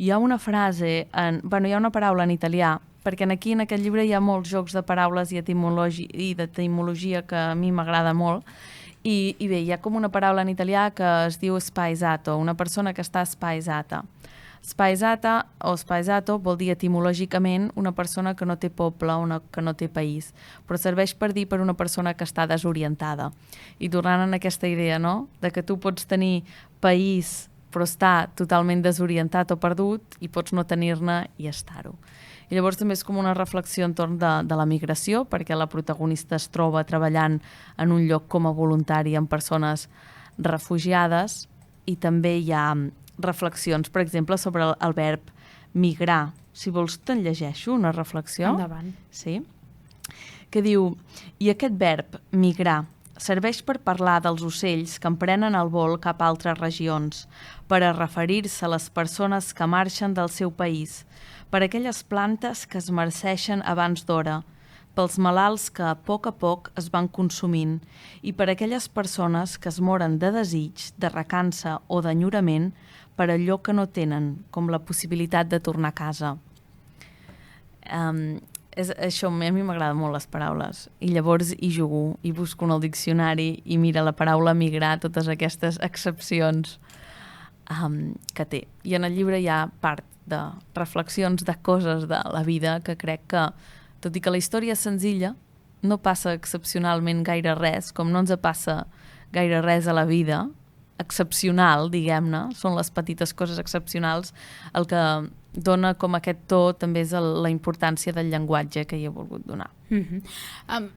hi ha una frase, hi ha una paraula en italià, perquè aquí en aquest llibre hi ha molts jocs de paraules i d'etimologia que a mi m'agrada molt, i bé, hi ha com una paraula en italià que es diu spaesato, una persona que està spaesata. Spaesata o spaesato vol dir etimològicament una persona que no té poble, que no té país, però serveix per dir per una persona que està desorientada. I tornant en aquesta idea, no?, de que tu pots tenir país però estar totalment desorientat o perdut i pots no tenir-ne i estar-ho. I llavors també és com una reflexió entorn de la migració, perquè la protagonista es troba treballant en un lloc com a voluntari amb persones refugiades, i també hi ha reflexions, per exemple, sobre el verb migrar. Si vols te'n llegeixo una reflexió. Endavant. Sí. Que diu: i aquest verb, migrar, serveix per parlar dels ocells que emprenen el vol cap a altres regions, per a referir-se a les persones que marxen del seu país, per a aquelles plantes que es marceixen abans d'hora, pels malalts que a poc es van consumint i per a aquelles persones que es moren de desig, de recança o d'enyorament per allò que no tenen, com la possibilitat de tornar a casa. Això, a mi m'agraden molt les paraules, i llavors hi jugo, i busco en el diccionari i mira la paraula migrar, totes aquestes excepcions que té. I en el llibre hi ha part de reflexions de coses de la vida que crec que, tot i que la història és senzilla, no passa excepcionalment gaire res, com no ens passa gaire res a la vida, excepcional, diguem-ne, són les petites coses excepcionals, el que dona com aquest to també és la importància del llenguatge que hi he volgut donar.